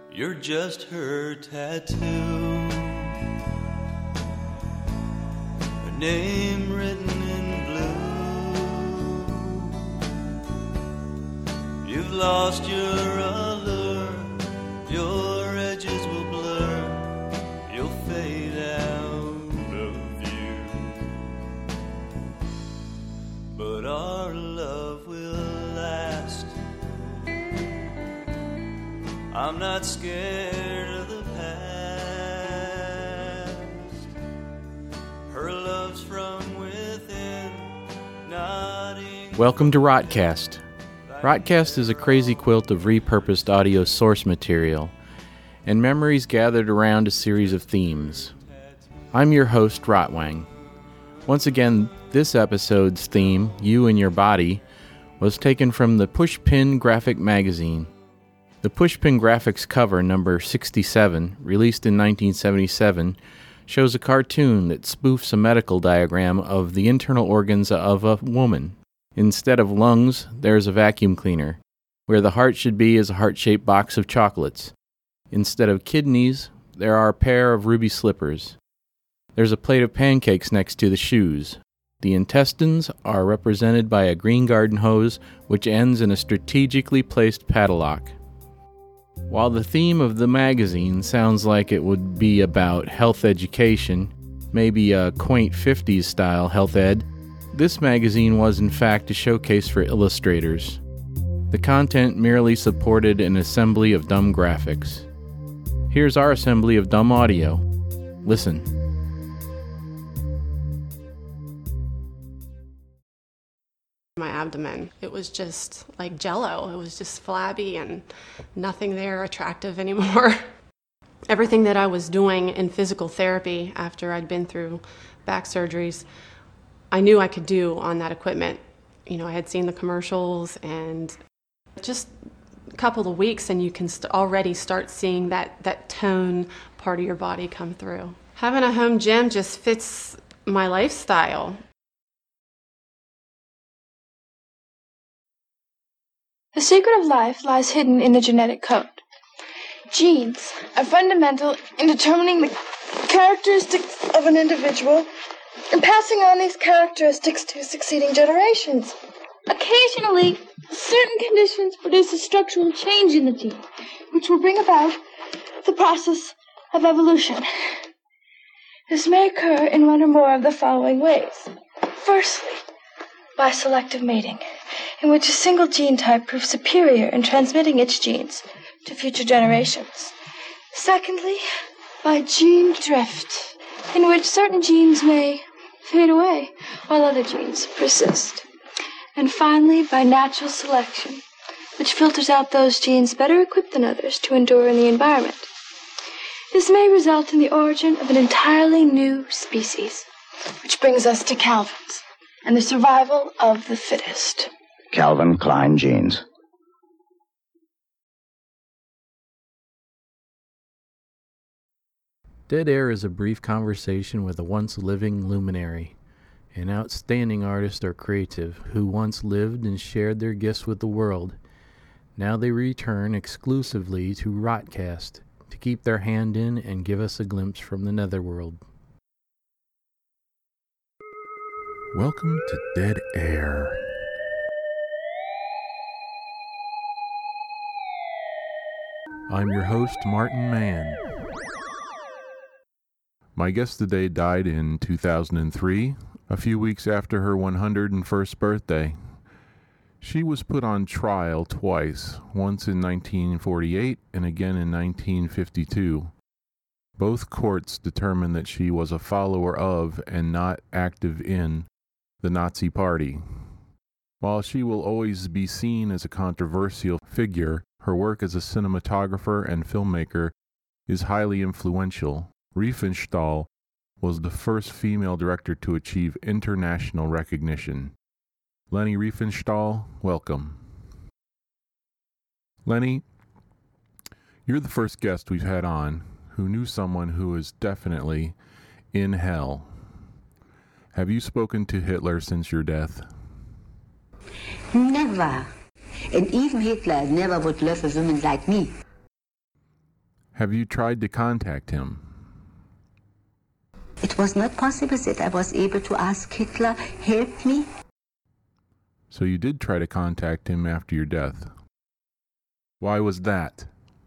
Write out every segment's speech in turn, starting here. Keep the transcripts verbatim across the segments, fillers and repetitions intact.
You're just her tattoo. Her name written in blue. You've lost your allure. Your edges will blur. You'll fade out of view. But our love will last. I'm not scared of the past. Her love's from within, nodding. Welcome to Rotcast. Rotcast is a crazy quilt of repurposed audio source material and memories gathered around a series of themes. I'm your host, Rotwang. Once again, this episode's theme, You and Your Body, was taken from the Pushpin graphic magazine. The Pushpin Graphics cover, number sixty-seven, released in nineteen seventy-seven, shows a cartoon that spoofs a medical diagram of the internal organs of a woman. Instead of lungs, there's a vacuum cleaner. Where the heart should be is a heart-shaped box of chocolates. Instead of kidneys, there are a pair of ruby slippers. There's a plate of pancakes next to the shoes. The intestines are represented by a green garden hose, which ends in a strategically placed padlock. While the theme of the magazine sounds like it would be about health education, maybe a quaint fifties-style health ed, this magazine was in fact a showcase for illustrators. The content merely supported an assembly of dumb graphics. Here's our assembly of dumb audio. Listen. My abdomen, it was just like jello. It was just flabby and nothing there attractive anymore. Everything that I was doing in physical therapy after I'd been through back surgeries, I knew I could do on that equipment. You know, I had seen the commercials, and just a couple of weeks and you can st- already start seeing that, that tone part of your body come through. Having a home gym just fits my lifestyle. The secret of life lies hidden in the genetic code. Genes are fundamental in determining the characteristics of an individual and passing on these characteristics to succeeding generations. Occasionally, certain conditions produce a structural change in the gene, which will bring about the process of evolution. This may occur in one or more of the following ways. Firstly, by selective mating, in which a single gene type proves superior in transmitting its genes to future generations. Secondly, by gene drift, in which certain genes may fade away while other genes persist. And finally, by natural selection, which filters out those genes better equipped than others to endure in the environment. This may result in the origin of an entirely new species, which brings us to Calvin's and the survival of the fittest. Calvin Klein Jeans. Dead Air is a brief conversation with a once-living luminary, an outstanding artist or creative who once lived and shared their gifts with the world. Now they return exclusively to Rotcast to keep their hand in and give us a glimpse from the netherworld. Welcome to Dead Air. I'm your host, Martin Mann. My guest today died in two thousand three, a few weeks after her one hundred first birthday. She was put on trial twice, once in nineteen forty-eight and again in nineteen fifty-two. Both courts determined that she was a follower of and not active in the Nazi Party. While she will always be seen as a controversial figure, her work as a cinematographer and filmmaker is highly influential. Riefenstahl was the first female director to achieve international recognition. Leni Riefenstahl, welcome. Leni, you're the first guest we've had on who knew someone who is definitely in hell. Have you spoken to Hitler since your death? Never. And even Hitler never would love a woman like me. Have you tried to contact him? It was not possible that I was able to ask Hitler, help me. So you did try to contact him after your death. Why was that?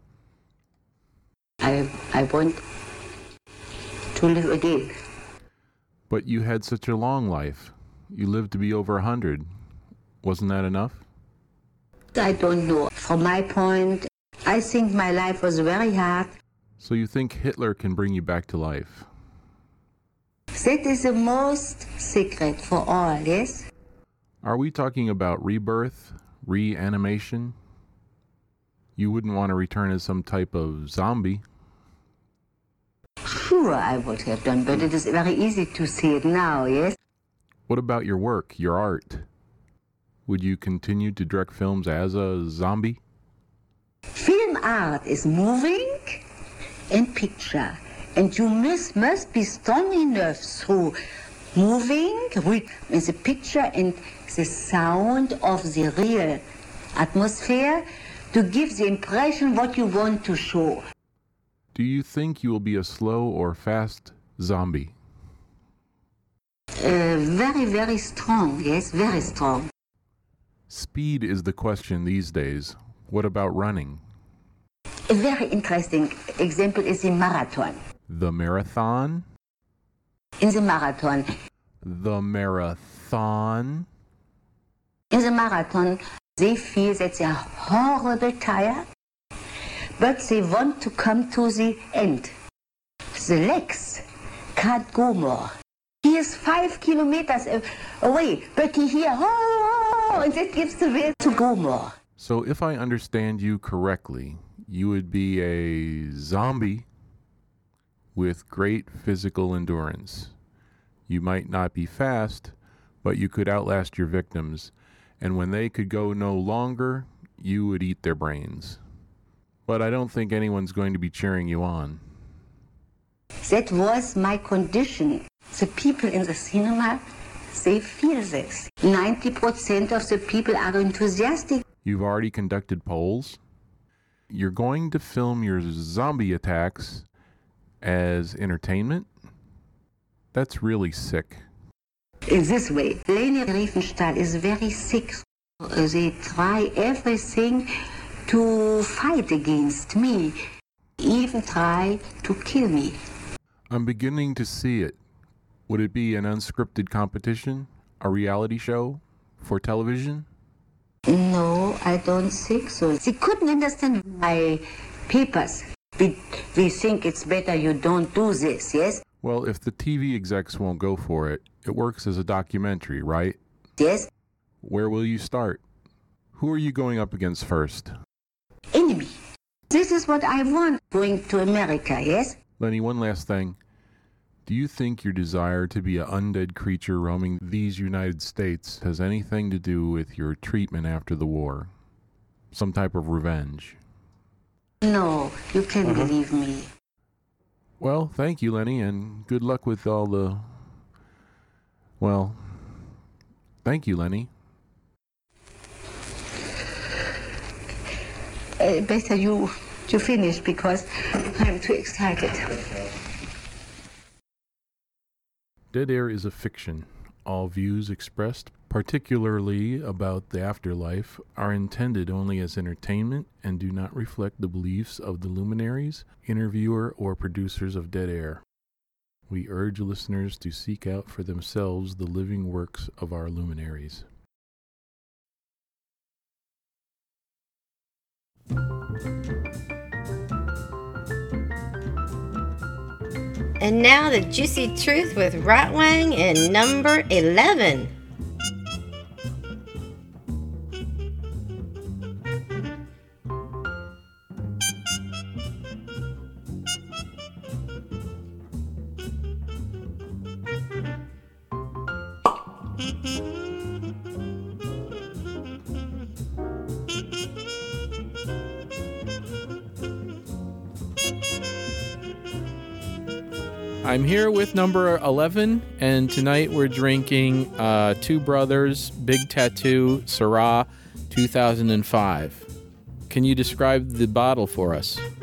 I, I want to live again. But you had such a long life. You lived to be over a hundred. Wasn't that enough? I don't know. From my point, I think my life was very hard. So you think Hitler can bring you back to life? That is the most secret for all, yes? Are we talking about rebirth, reanimation? You wouldn't want to return as some type of zombie. Sure, I would have done, but it is very easy to see it now, yes? What about your work, your art? Would you continue to direct films as a zombie? Film art is moving and picture. And you must, must be strong enough through moving with the picture and the sound of the real atmosphere to give the impression what you want to show. Do you think you will be a slow or fast zombie? Uh, very, very strong, yes, very strong. Speed is the question these days. What about running? A very interesting example is the marathon. The marathon? In the marathon. The marathon? In the marathon, they feel that they are horribly tired, but they want to come to the end. The legs can't go more. He is five kilometers away, but he hears, oh, and that gives the will to go more. So if I understand you correctly, you would be a zombie with great physical endurance. You might not be fast, but you could outlast your victims, and when they could go no longer, you would eat their brains. But I don't think anyone's going to be cheering you on. That was my condition. The people in the cinema, they feel this. ninety percent of the people are enthusiastic. You've already conducted polls. You're going to film your zombie attacks as entertainment? That's really sick. In this way, Leni Riefenstahl is very sick. They try everything to fight against me, even try to kill me. I'm beginning to see it. Would it be an unscripted competition? A reality show for television? No, I don't think so. They couldn't understand my papers. We, we think it's better you don't do this, yes? Well, if the T V execs won't go for it, it works as a documentary, right? Yes. Where will you start? Who are you going up against first? Enemy. This is what I want, going to America, yes? Leni, one last thing. Do you think your desire to be an undead creature roaming these United States has anything to do with your treatment after the war? Some type of revenge? No, you can uh-huh. believe me. Well, thank you, Leni, and good luck with all the... Well, thank you, Leni. Uh, better you, you finish, because I'm too excited. Dead Air is a fiction. All views expressed, particularly about the afterlife, are intended only as entertainment and do not reflect the beliefs of the luminaries, interviewer, or producers of Dead Air. We urge listeners to seek out for themselves the living works of our luminaries. And now the Juicy Truth with Rotwang and number eleven. I'm here with number eleven, and tonight we're drinking uh, Two Brothers Big Tattoo Syrah two thousand five. Can you describe the bottle for us?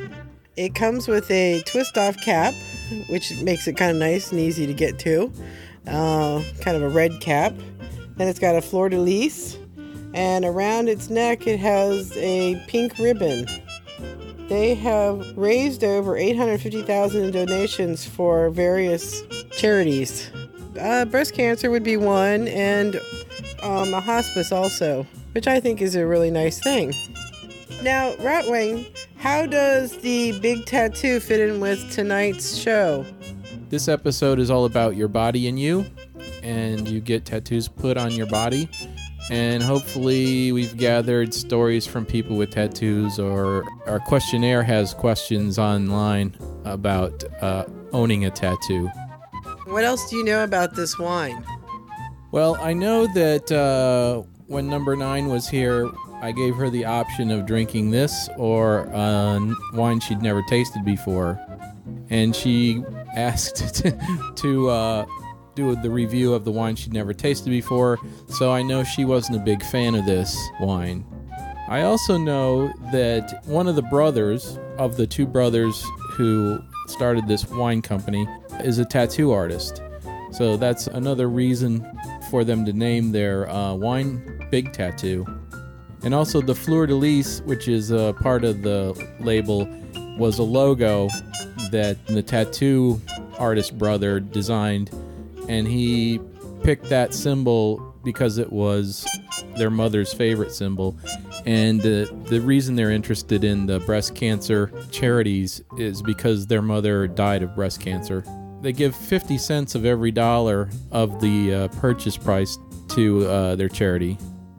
It comes with a twist-off cap, which makes it kind of nice and easy to get to. Uh, kind of a red cap. Then it's got a fleur-de-lis. And around its neck, it has a pink ribbon. They have raised over eight hundred fifty thousand dollars in donations for various charities. Uh, breast cancer would be one, and um, a hospice also, which I think is a really nice thing. Now, Rotwang, how does the big tattoo fit in with tonight's show? This episode is all about your body and you, and you get tattoos put on your body. And hopefully we've gathered stories from people with tattoos, or our questionnaire has questions online about uh, owning a tattoo. What else do you know about this wine? Well, I know that uh, when number nine was here, I gave her the option of drinking this or uh, wine she'd never tasted before. And she asked to... to uh, do the review of the wine she'd never tasted before, so I know she wasn't a big fan of this wine. I also know that one of the brothers, of the two brothers who started this wine company, is a tattoo artist. So that's another reason for them to name their uh, wine Big Tattoo. And also the fleur-de-lis, which is a part of the label, was a logo that the tattoo artist brother designed, and he picked that symbol because it was their mother's favorite symbol. And uh, the reason they're interested in the breast cancer charities is because their mother died of breast cancer. They give fifty cents of every dollar of the uh, purchase price to uh, their charity.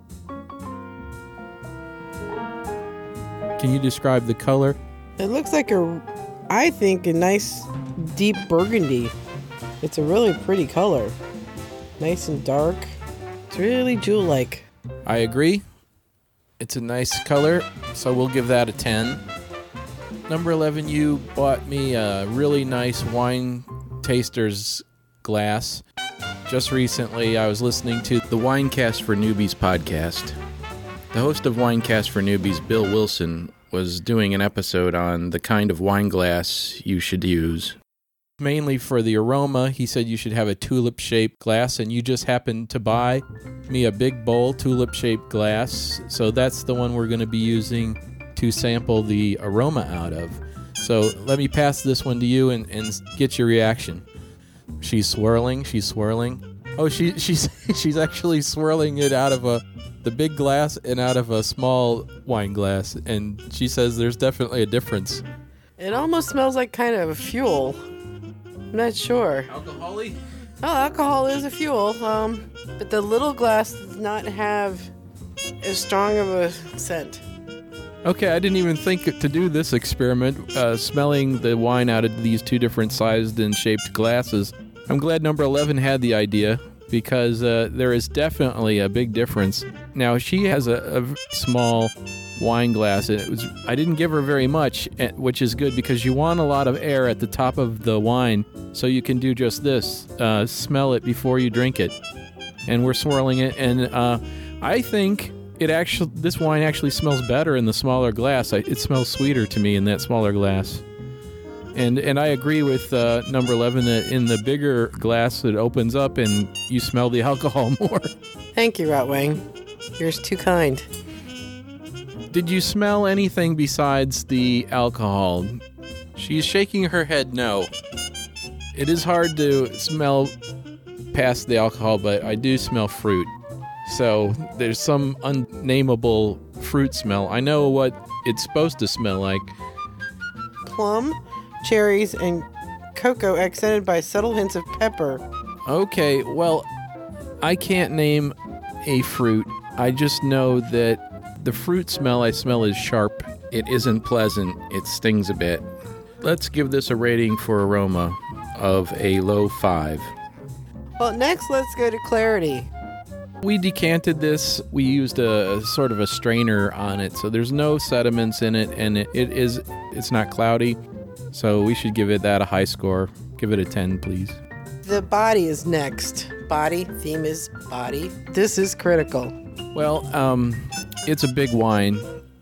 Can you describe the color? It looks like a, I think, a nice deep burgundy. It's a really pretty color. Nice and dark. It's really jewel-like. I agree. It's a nice color, so we'll give that a ten. Number eleven, you bought me a really nice wine taster's glass. Just recently, I was listening to the Winecast for Newbies podcast. The host of Winecast for Newbies, Bill Wilson, was doing an episode on the kind of wine glass you should use. Mainly for the aroma, he said you should have a tulip-shaped glass, and you just happened to buy me a big bowl tulip-shaped glass, so that's the one we're going to be using to sample the aroma out of. So let me pass this one to you and, and get your reaction. She's swirling, she's swirling. Oh, she she's she's actually swirling it out of a the big glass and out of a small wine glass, and she says there's definitely a difference. It almost smells like kind of a fuel. I'm not sure. Alcohol-y? Oh, alcohol is a fuel, um, but the little glass does not have as strong of a scent. Okay, I didn't even think to do this experiment, uh, smelling the wine out of these two different sized and shaped glasses. I'm glad number eleven had the idea, because uh, there is definitely a big difference. Now, she has a, a small wine glass, and it was I didn't give her very much, which is good because you want a lot of air at the top of the wine, so you can do just this, uh, smell it before you drink it. And we're swirling it, and uh, I think it actually this wine actually smells better in the smaller glass. I, it smells sweeter to me in that smaller glass. And and I agree with uh, number eleven that in the bigger glass it opens up and you smell the alcohol more. Thank you, Rotwang. You're too kind. Did you smell anything besides the alcohol? She's shaking her head no. It is hard to smell past the alcohol, but I do smell fruit. So there's some unnameable fruit smell. I know what it's supposed to smell like. Plum, cherries, and cocoa accented by subtle hints of pepper. Okay, well, I can't name a fruit. I just know that the fruit smell I smell is sharp. It isn't pleasant. It stings a bit. Let's give this a rating for aroma of a low five. Well, next let's go to clarity. We decanted this. We used a, a sort of a strainer on it, so there's no sediments in it, and it, it is it's not cloudy. So we should give it that a high score. Give it a ten, please. The body is next. Body, theme is body. This is critical. Well, um, it's a big wine,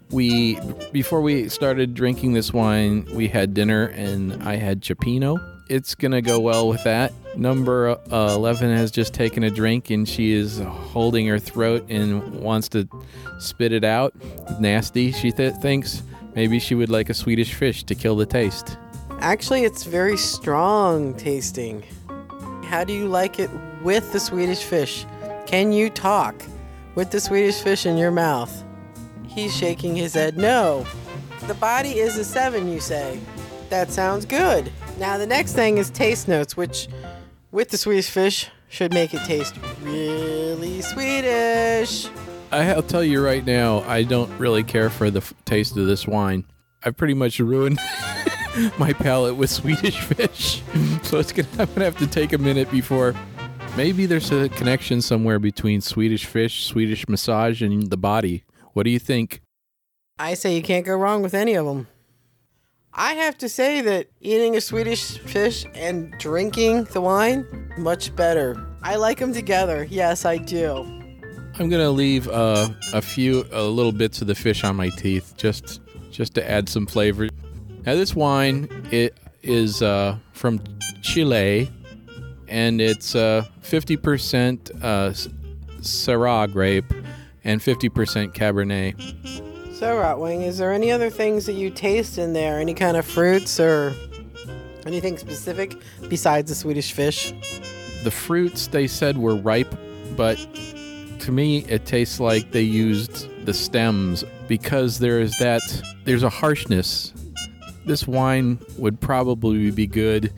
We before we started drinking this wine, we had dinner and I had Cioppino. It's gonna go well with that. Number uh, eleven has just taken a drink and she is holding her throat and wants to spit it out. Nasty, she th- thinks. Maybe she would like a Swedish fish to kill the taste. Actually, it's very strong tasting. How do you like it with the Swedish fish? Can you talk with the Swedish fish in your mouth? He's shaking his head no. The body is a seven, you say. That sounds good. Now the next thing is taste notes, which with the Swedish fish should make it taste really Swedish. I'll tell you right now, I don't really care for the f- taste of this wine. I've pretty much ruined my palate with Swedish fish. So it's gonna, I'm going to have to take a minute before. Maybe there's a connection somewhere between Swedish fish, Swedish massage, and the body. What do you think? I say you can't go wrong with any of them. I have to say that eating a Swedish fish and drinking the wine, much better. I like them together. Yes, I do. I'm going to leave uh, a few uh, little bits of the fish on my teeth just just to add some flavor. Now this wine it is uh, from Chile, and it's uh, fifty percent uh, Syrah grape and fifty percent Cabernet. So, Rotwing, is there any other things that you taste in there? Any kind of fruits or anything specific besides the Swedish fish? The fruits, they said, were ripe, but to me, it tastes like they used the stems because there is that, there's a harshness. This wine would probably be good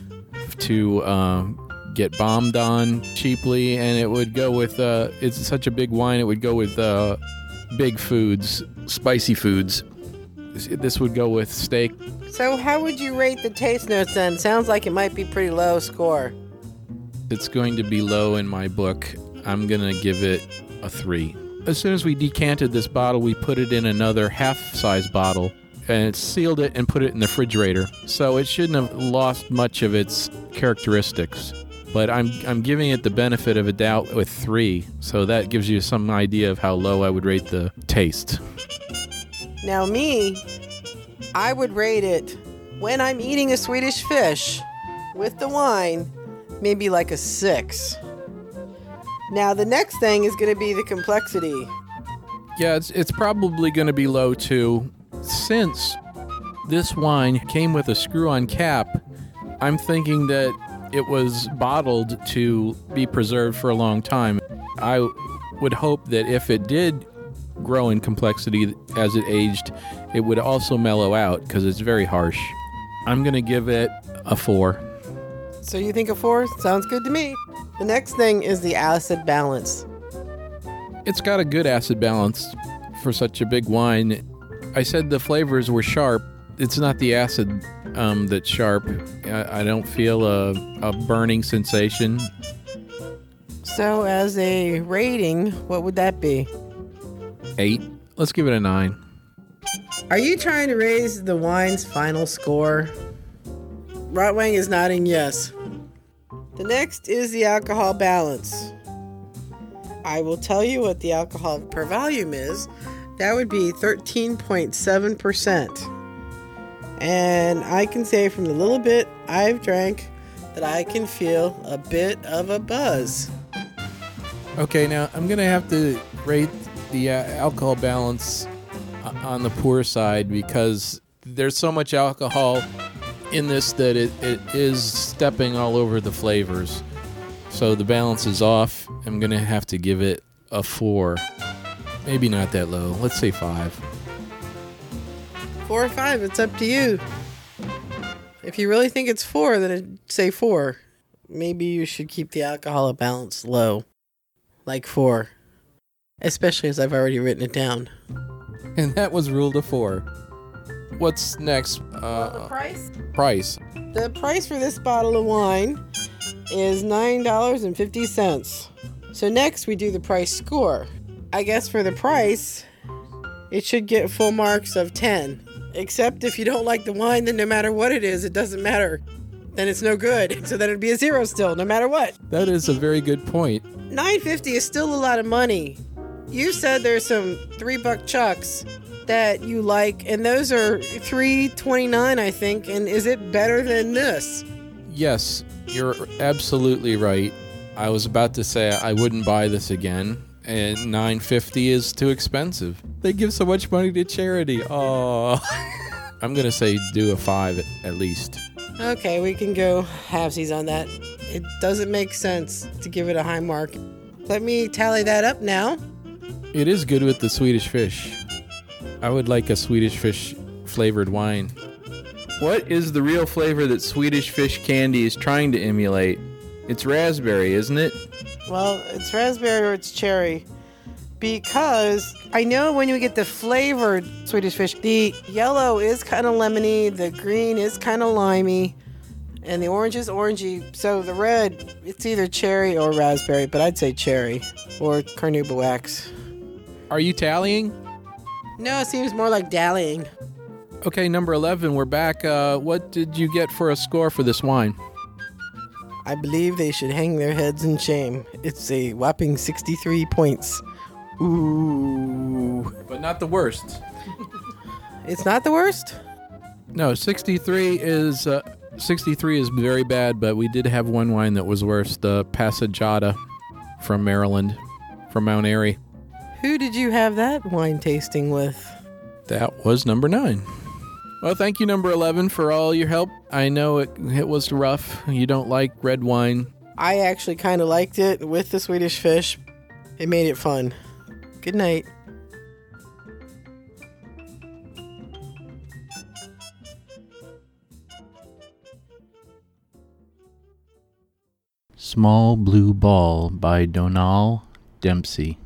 to uh, get bombed on cheaply, and it would go with, uh, it's such a big wine, it would go with uh, big foods, spicy foods. This would go with steak. So how would you rate the taste notes then? Sounds like it might be pretty low score. It's going to be low in my book. I'm going to give it a three. As soon as we decanted this bottle, we put it in another half-size bottle and sealed it and put it in the refrigerator. So it shouldn't have lost much of its characteristics. But I'm I'm giving it the benefit of a doubt with three, so that gives you some idea of how low I would rate the taste. Now me, I would rate it, when I'm eating a Swedish fish with the wine, maybe like a six. Now the next thing is going to be the complexity. Yeah, it's it's probably going to be low too. Since this wine came with a screw-on cap, I'm thinking that it was bottled to be preserved for a long time. I would hope that if it did grow in complexity as it aged, it would also mellow out because it's very harsh. I'm going to give it a four. So you think a four? Sounds good to me. The next thing is the acid balance. It's got a good acid balance for such a big wine. I said the flavors were sharp. It's not the acid um, that's sharp. I, I don't feel a, a burning sensation. So as a rating, what would that be? Eight. Let's give it a nine. Are you trying to raise the wine's final score? Rotwang is nodding yes. The next is the alcohol balance. I will tell you what the alcohol per volume is. That would be thirteen point seven percent. And I can say from the little bit I've drank that I can feel a bit of a buzz. Okay, now I'm going to have to rate the uh, alcohol balance on the poor side because there's so much alcohol in this that it, it is stepping all over the flavors. So the balance is off. I'm going to have to give it a four. Maybe not that low. Let's say five. Four or five, it's up to you. If you really think it's four, then it'd say four. Maybe you should keep the alcohol balance low. Like four. Especially as I've already written it down. And that was ruled a four. What's next? Uh, the price? Price. The price for this bottle of wine is nine dollars and fifty cents. So next we do the price score. I guess for the price, it should get full marks of ten. Except if you don't like the wine, then no matter what it is, it doesn't matter. Then it's no good. So then it'd be a zero still, no matter what. That is a very good point. nine fifty is still a lot of money. You said there's some three buck chucks that you like, and those are three twenty-nine, I think. And is it better than this? Yes, you're absolutely right. I was about to say I wouldn't buy this again, and nine fifty is too expensive. They give so much money to charity. Oh, I'm gonna say do a five at, at least. Okay, we can go halvesies on that. It doesn't make sense to give it a high mark. Let me tally that up now. It is good with the Swedish Fish. I would like a Swedish Fish flavored wine. What is the real flavor that Swedish Fish candy is trying to emulate? It's raspberry, isn't it? Well, it's raspberry or it's cherry. Because I know when you get the flavored Swedish Fish, the yellow is kind of lemony, the green is kind of limey, and the orange is orangey. So the red, it's either cherry or raspberry, but I'd say cherry or carnauba wax. Are you tallying? No, it seems more like dallying. Okay, number eleven, we're back. Uh, what did you get for a score for this wine? I believe they should hang their heads in shame. It's a whopping sixty-three points. Ooh. But not the worst. It's not the worst? No, sixty-three is uh, sixty-three is very bad, but we did have one wine that was worse, the Passaggiata from Maryland, from Mount Airy. Who did you have that wine tasting with? That was number nine. Well, thank you, number eleven, for all your help. I know it it was rough. You don't like red wine. I actually kind of liked it with the Swedish Fish. It made it fun. Good night. Small Blue Ball by Donal Dempsey.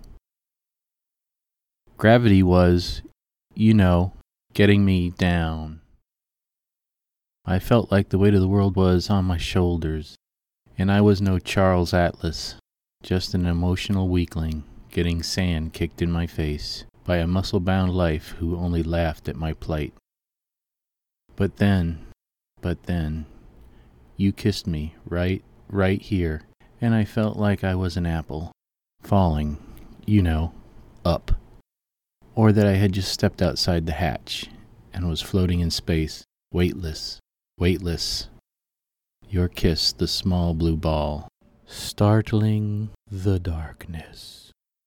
Gravity was, you know, getting me down. I felt like the weight of the world was on my shoulders, and I was no Charles Atlas, just an emotional weakling getting sand kicked in my face by a muscle-bound life who only laughed at my plight. But then, but then, you kissed me right, right here, and I felt like I was an apple, falling, you know, up. Or that I had just stepped outside the hatch and was floating in space, weightless, weightless. Your kiss, the small blue ball, startling the darkness.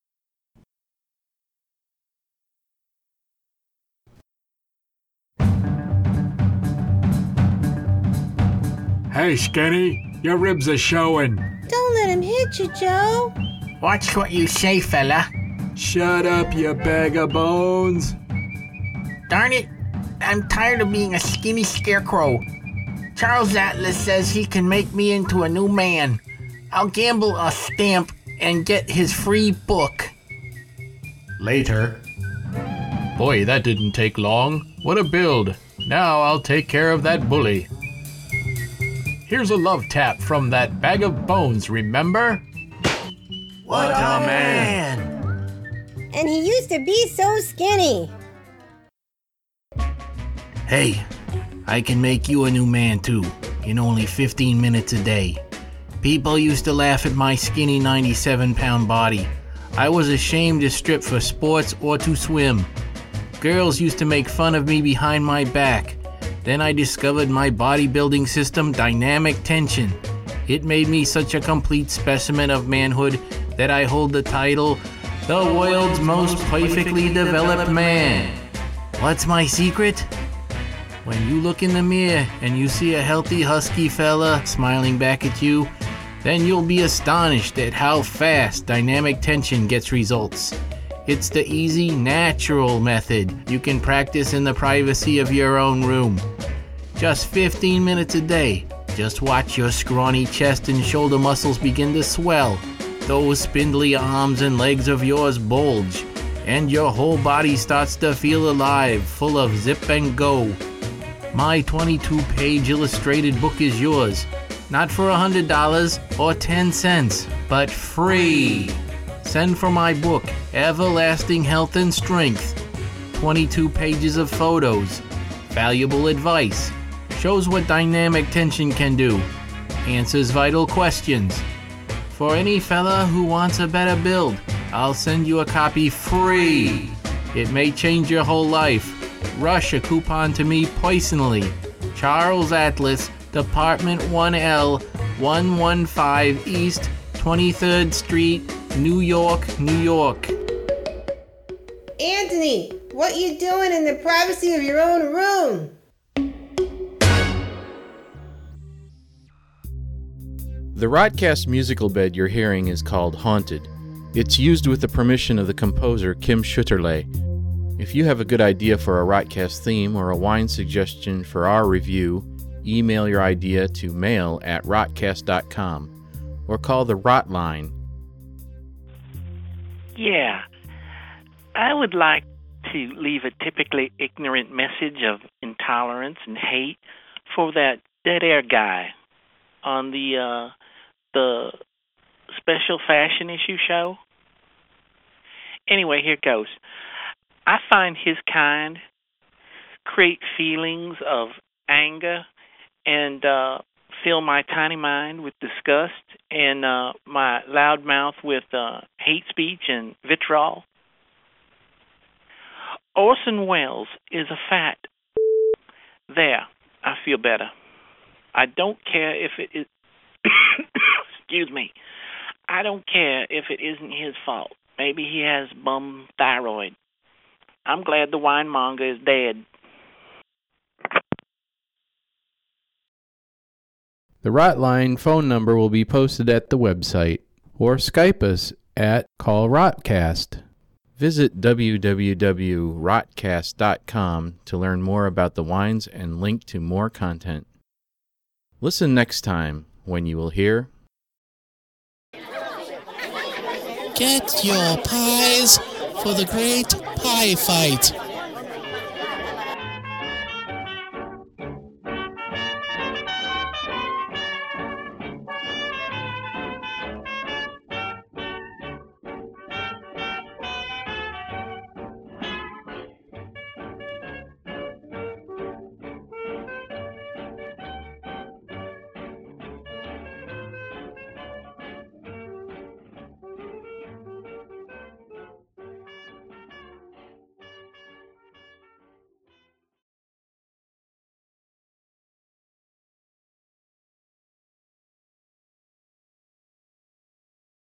Hey, Skinny, your ribs are showing. Don't let him hit you, Joe. Watch what you say, fella. Shut up, you bag of bones. Darn it, I'm tired of being a skinny scarecrow. Charles Atlas says he can make me into a new man. I'll gamble a stamp and get his free book. Later. Boy, that didn't take long. What a build. Now I'll take care of that bully. Here's a love tap from that bag of bones, remember? What a man! And he used to be so skinny. Hey, I can make you a new man too, in only fifteen minutes a day. People used to laugh at my skinny ninety-seven pound body. I was ashamed to strip for sports or to swim. Girls used to make fun of me behind my back. Then I discovered my bodybuilding system, Dynamic Tension. It made me such a complete specimen of manhood that I hold the title, the world's most perfectly developed man. What's my secret? When you look in the mirror and you see a healthy husky fella smiling back at you, then you'll be astonished at how fast Dynamic Tension gets results. It's the easy, natural method you can practice in the privacy of your own room. Just fifteen minutes a day. Just watch your scrawny chest and shoulder muscles begin to swell. Those spindly arms and legs of yours bulge, and your whole body starts to feel alive, full of zip and go. My twenty-two page illustrated book is yours, not for one hundred dollars or ten cents, but free. Send for my book, Everlasting Health and Strength. twenty-two pages of photos, valuable advice, shows what Dynamic Tension can do, answers vital questions. For any fella who wants a better build, I'll send you a copy free. It may change your whole life. Rush a coupon to me personally. Charles Atlas, Department one L, one fifteen East twenty-third Street, New York, New York. Anthony, what you doing in the privacy of your own room? The Rodcast musical bed you're hearing is called Haunted. It's used with the permission of the composer Kim Schutterle. If you have a good idea for a Rodcast theme or a wine suggestion for our review, email your idea to mail at rotcast dot com or call the Rot line. Yeah, I would like to leave a typically ignorant message of intolerance and hate for that dead air guy on the uh, the special fashion issue show. Anyway, here goes. I find his kind create feelings of anger and uh, fill my tiny mind with disgust and uh, my loud mouth with uh, hate speech and vitriol. Orson Welles is a fat. There, I feel better. I don't care if it is... Excuse me. I don't care if it isn't his fault. Maybe he has bum thyroid. I'm glad the winemonger is dead. The Rot line phone number will be posted at the website, or Skype us at Call Rotcast. Visit w w w dot rotcast dot com to learn more about the wines and link to more content. Listen next time when you will hear... Get your pies for the great pie fight.